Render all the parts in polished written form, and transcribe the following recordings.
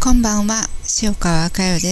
こんばんは、塩川佳代です。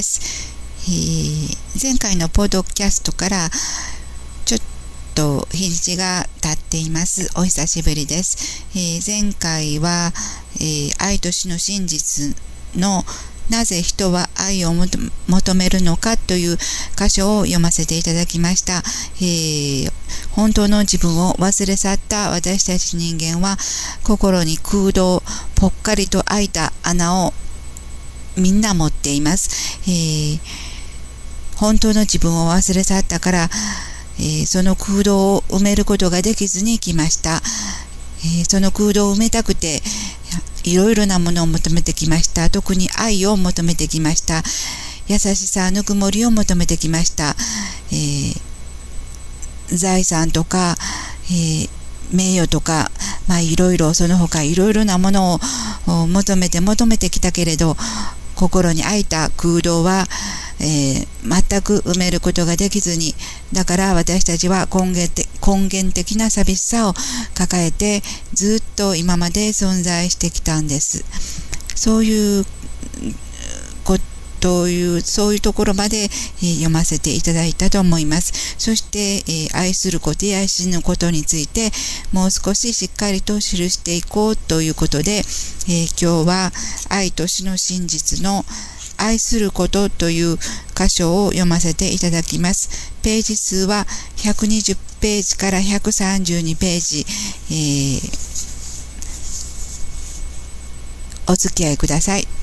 前回のポッドキャストからちょっと日にちが経っています。お久しぶりです。前回は、愛と死の真実のなぜ人は愛を求めるのかという箇所を読ませていただきました。本当の自分を忘れ去った私たち人間は心に空洞、ぽっかりと開いた穴をみんな持っています。本当の自分を忘れ去ったから、その空洞を埋めることができずに来ました。その空洞を埋めたくていろいろなものを求めてきました。特に愛を求めてきました。優しさ、ぬくもりを求めてきました。財産とか、名誉とか、いろいろその他いろいろなものを求めてきたけれど、心に開いた空洞は、全く埋めることができずに、だから私たちは根源的な寂しさを抱えてずっと今まで存在してきたんです。そういうところまで読ませていただいたと思います。そして、愛することや死ぬことについてもう少ししっかりと記していこうということで、今日は愛と死の真実の愛することという箇所を読ませていただきます。ページ数は120ページから132ページ、お付き合いください。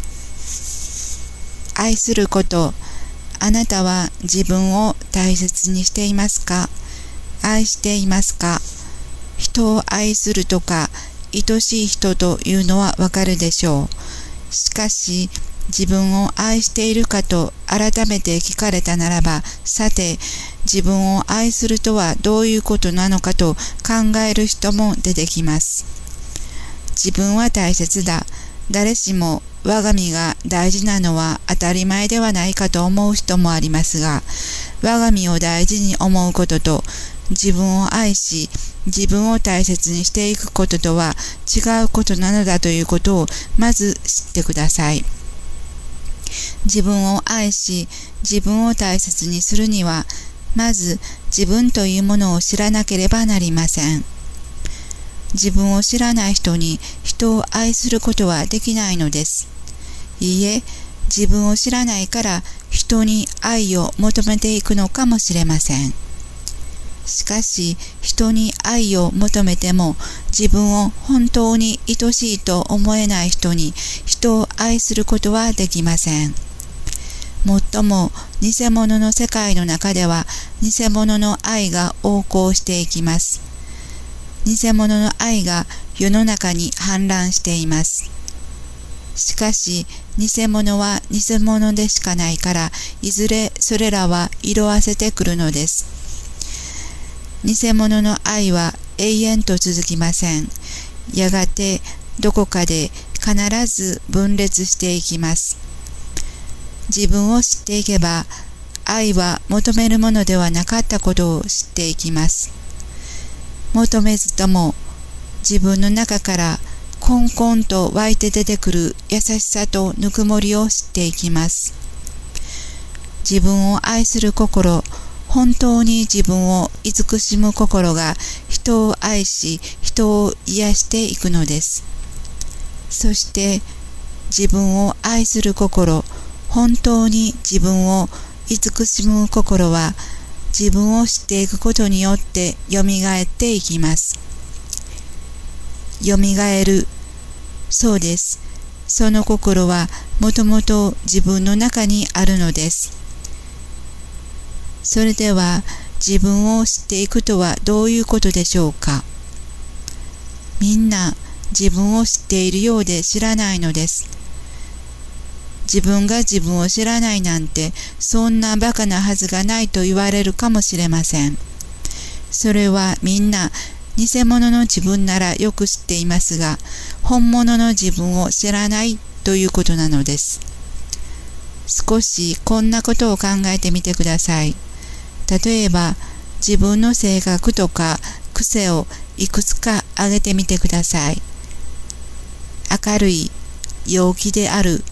愛すること。あなたは自分を大切にしていますか？愛していますか？人を愛するとか愛しい人というのはわかるでしょう。しかし自分を愛しているかと改めて聞かれたならば、さて自分を愛するとはどういうことなのかと考える人も出てきます。自分は大切だ。誰しも我が身が大事なのは当たり前ではないかと思う人もありますが、我が身を大事に思うことと自分を愛し自分を大切にしていくこととは違うことなのだということをまず知ってください。自分を愛し自分を大切にするには、まず自分というものを知らなければなりません。自分を知らない人に人を愛することはできないのです。いいえ、自分を知らないから人に愛を求めていくのかもしれません。しかし人に愛を求めても自分を本当に愛しいと思えない人に人を愛することはできません。もっとも偽物の世界の中では偽物の愛が横行していきます。偽物の愛が世の中に氾濫しています。しかし偽物は偽物でしかないから、いずれそれらは色あせてくるのです。偽物の愛は永遠と続きません。やがてどこかで必ず分裂していきます。自分を知っていけば、愛は求めるものではなかったことを知っていきます。求めずとも自分の中からコンコンと湧いて出てくる優しさとぬくもりを知っていきます。自分を愛する心、本当に自分を慈しむ心が人を愛し人を癒していくのです。そして自分を愛する心、本当に自分を慈しむ心は自分を知っていくことによってよみがえっていきます。よみがえる。そうです。その心はもともと自分の中にあるのです。それでは自分を知っていくとはどういうことでしょうか。みんな自分を知っているようで知らないのです。自分が自分を知らないなんて、そんなバカなはずがないと言われるかもしれません。それはみんな偽物の自分ならよく知っていますが、本物の自分を知らないということなのです。少しこんなことを考えてみてください。例えば自分の性格とか癖をいくつか挙げてみてください。明るい、陽気である、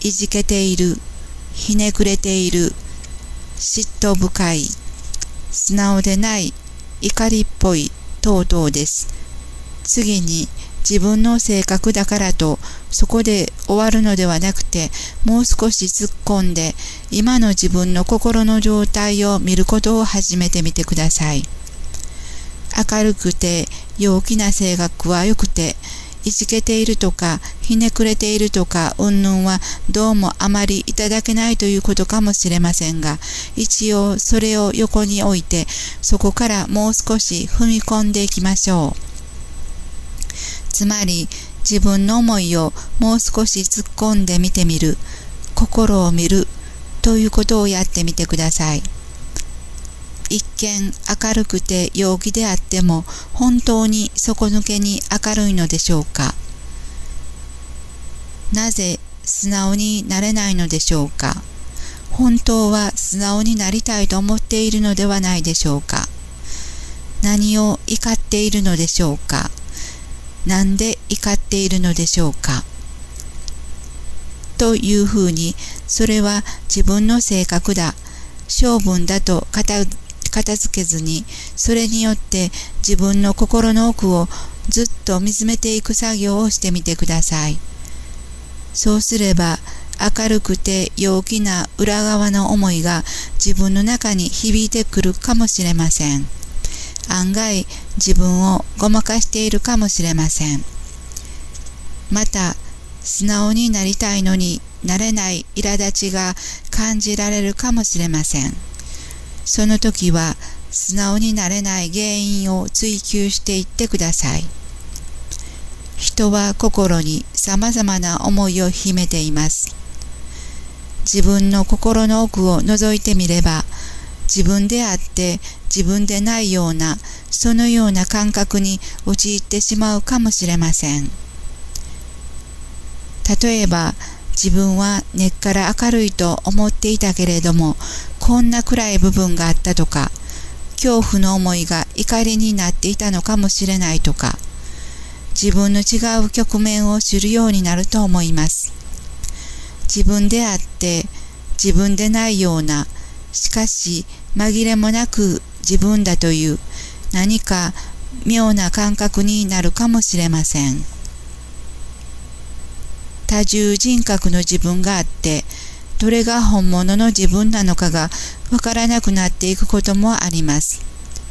いじけている、ひねくれている、嫉妬深い、素直でない、怒りっぽい等々です。次に自分の性格だからとそこで終わるのではなくて、もう少し突っ込んで今の自分の心の状態を見ることを始めてみてください。明るくて陽気な性格は良くて、いじけているとかひねくれているとか云々はどうもあまりいただけないということかもしれませんが、一応それを横に置いて、そこからもう少し踏み込んでいきましょう。つまり自分の思いをもう少し突っ込んで見てみる、心を見るということをやってみてください。一見明るくて陽気であっても、本当に底抜けに明るいのでしょうか。なぜ素直になれないのでしょうか。本当は素直になりたいと思っているのではないでしょうか。何を怒っているのでしょうか。なんで怒っているのでしょうか。というふうに、それは自分の性格だ、性分だと片付けずに、それによって自分の心の奥をずっと見つめていく作業をしてみてください。そうすれば、明るくて陽気な裏側の思いが自分の中に響いてくるかもしれません。案外自分をごまかしているかもしれません。また、素直になりたいのになれない苛立ちが感じられるかもしれません。その時は素直になれない原因を追求していってください。人は心に様々な思いを秘めています。自分の心の奥を覗いてみれば、自分であって自分でないような、そのような感覚に陥ってしまうかもしれません。例えば、自分は根っから明るいと思っていたけれども、こんな暗い部分があったとか、恐怖の思いが怒りになっていたのかもしれないとか、自分の違う局面を知るようになると思います。自分であって自分でないような、しかし紛れもなく自分だという何か妙な感覚になるかもしれません。多重人格の自分があって、どれが本物の自分なのかがわからなくなっていくこともあります。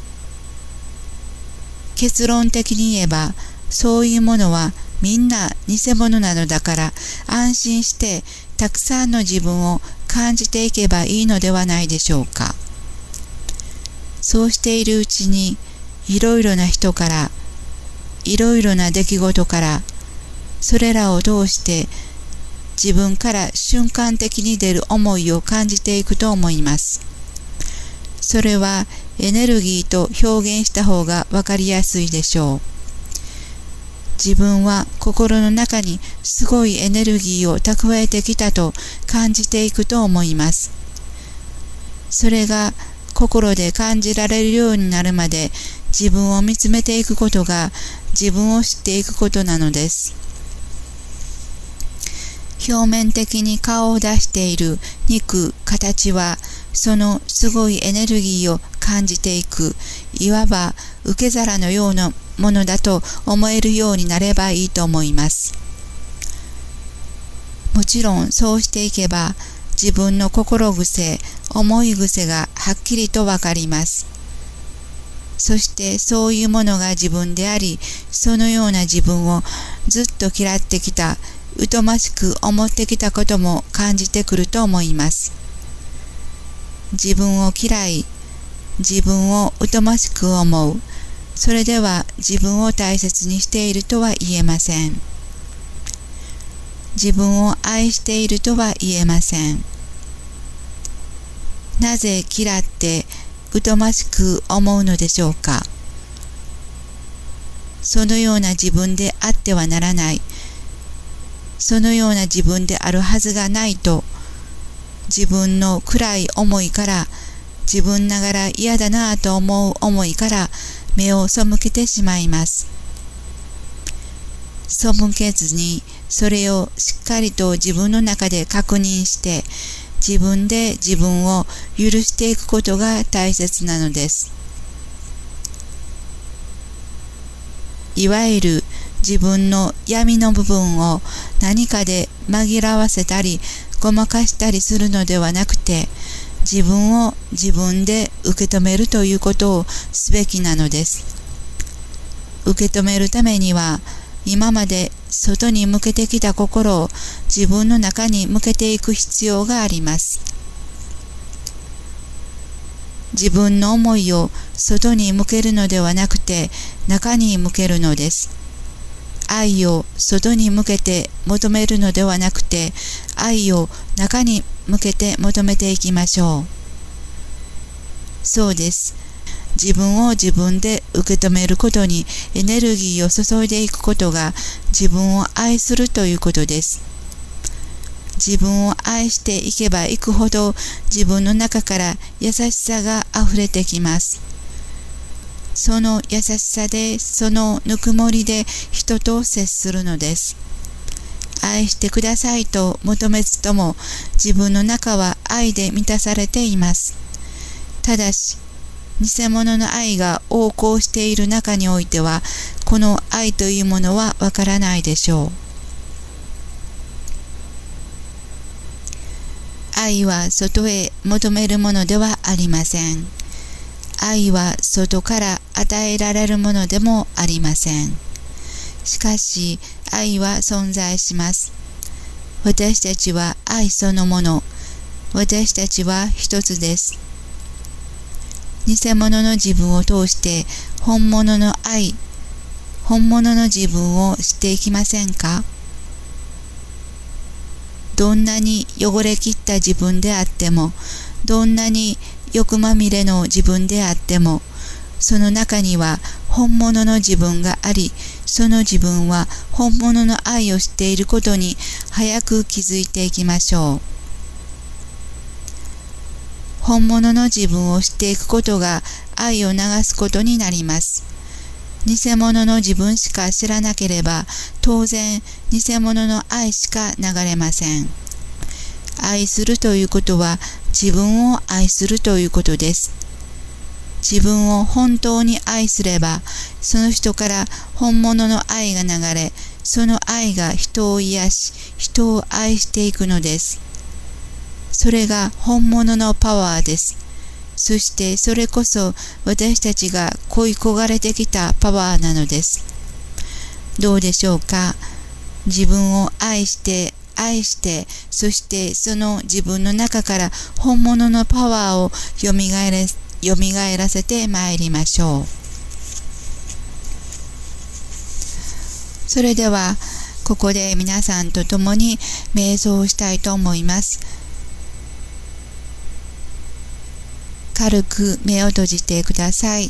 結論的に言えば、そういうものはみんな偽物なのだから、安心してたくさんの自分を感じていけばいいのではないでしょうか。そうしているうちに、いろいろな人から、いろいろな出来事から、それらを通して自分から瞬間的に出る思いを感じていくと思います。それはエネルギーと表現した方がわかりやすいでしょう。自分は心の中にすごいエネルギーを蓄えてきたと感じていくと思います。それが心で感じられるようになるまで自分を見つめていくことが自分を知っていくことなのです。表面的に顔を出している肉、形はそのすごいエネルギーを感じていく、いわば受け皿のようなものだと思えるようになればいいと思います。もちろんそうしていけば自分の心癖、思い癖がはっきりとわかります。そしてそういうものが自分であり、そのような自分をずっと嫌ってきた、疎ましく思ってきたことも感じてくると思います。自分を嫌い、自分を疎ましく思う、それでは自分を大切にしているとは言えません。自分を愛しているとは言えません。なぜ嫌って疎ましく思うのでしょうか。そのような自分であってはならない。そのような自分であるはずがないと、自分の暗い思いから、自分ながら嫌だなぁと思う思いから目を背けてしまいます。背けずにそれをしっかりと自分の中で確認して、自分で自分を許していくことが大切なのです。いわゆる自分の闇の部分を何かで紛らわせたりごまかしたりするのではなくて、自分を自分で受け止めるということをすべきなのです。受け止めるためには、今まで外に向けてきた心を自分の中に向けていく必要があります。自分の思いを外に向けるのではなくて、中に向けるのです。愛を外に向けて求めるのではなくて、愛を中に向けて求めていきましょう。そうです。自分を自分で受け止めることにエネルギーを注いでいくことが自分を愛するということです。自分を愛していけばいくほど自分の中から優しさがあふれてきます。その優しさで、そのぬくもりで人と接するのです。愛してくださいと求めずとも自分の中は愛で満たされています。ただし、偽物の愛が横行している中においては、この愛というものはわからないでしょう。愛は外へ求めるものではありません。愛は外から与えられるものでもありません。しかし、愛は存在します。私たちは愛そのもの。私たちは一つです。偽物の自分を通して本物の愛、本物の自分を知っていきませんか？どんなに汚れきった自分であっても、どんなに欲まみれの自分であっても、その中には本物の自分があり、その自分は本物の愛を知っていることに早く気づいていきましょう。本物の自分を知っていくことが愛を流すことになります。偽物の自分しか知らなければ、当然偽物の愛しか流れません。愛するということは自分を愛するということです。自分を本当に愛すれば、その人から本物の愛が流れ、その愛が人を癒し、人を愛していくのです。それが本物のパワーです。そしてそれこそ私たちが恋焦がれてきたパワーなのです。どうでしょうか？自分を愛して、そしてその自分の中から本物のパワーをよみがえらせてまいりましょう。それではここで皆さんと共に瞑想をしたいと思います。軽く目を閉じてください。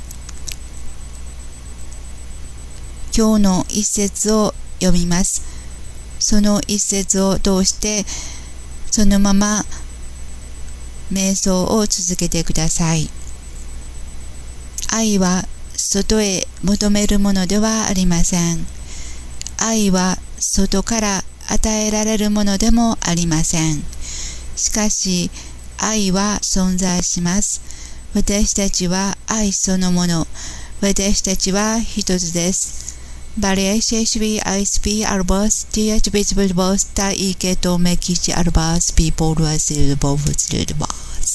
今日の一節を読みます。その一節を通してそのまま瞑想を続けてください。愛は外へ求めるものではありません。愛は外から与えられるものでもありません。しかし愛は存在します。私たちは愛そのもの。私たちは一つです。Variation ISP albas TH visible both ta ike to make each albas people as both bos